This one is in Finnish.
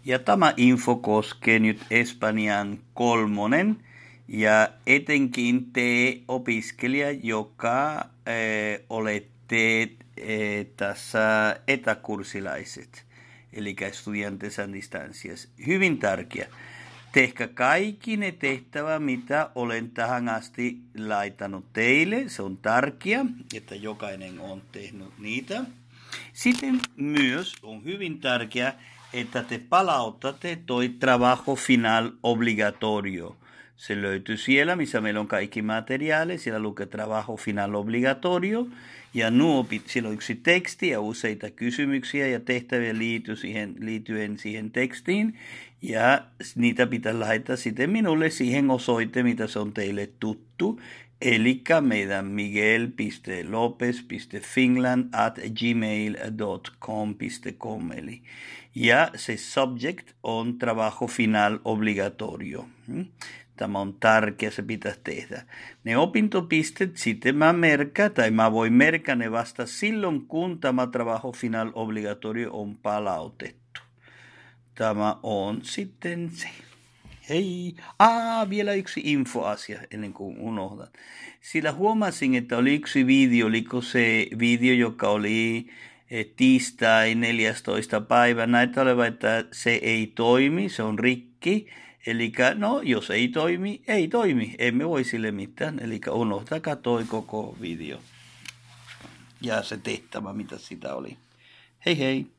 Ja tämä info koskee nyt Espanjan 3. Ja etenkin te opiskelija, joka olette tässä etäkurssilaiset, eli estudiantes a distancias. Hyvin tärkeä. Tehkää kaikki ne tehtävä, mitä olen tähän asti laitanut teille. Se on tärkeää, että jokainen on tehnyt niitä. Sitten myös on hyvin tärkeää, että te palautatte toi trabajo final obligatorio. Se löytyy siellä, missä meillä on kaikki materiaali. Siellä lukee trabajo final obligatorio. Ja siellä on yksi teksti ja useita kysymyksiä ja tehtäviä liittyen siihen tekstiin. Ja niitä pitää laittaa sitten minulle siihen osoite, mitä se on teille tuttu. Eli meidän miguel.lopez.finland@gmail.com. Ja se subject on trabajo final obligatorio. Tämä on tärkeä, se pitää tehdä. Ne opintopisteet sitten mä voin merkata ne vasta silloin, kun tämä trabajo final obligatorio on palautettu. Tämä on sitten se. Hei! Vielä yksi infoasia ennen kuin unohdan. Sillä huomasin, että oli yksi video, oliko se video, joka oli tiistai 14. päivä. Näitä oleva, että se ei toimi, se on rikki. Eli jos ei toimi, ei toimi. Emme voi sille mitään. Eli unohtakaa toi koko video. Ja se tehtävä, mitä sitä oli. Hei hei!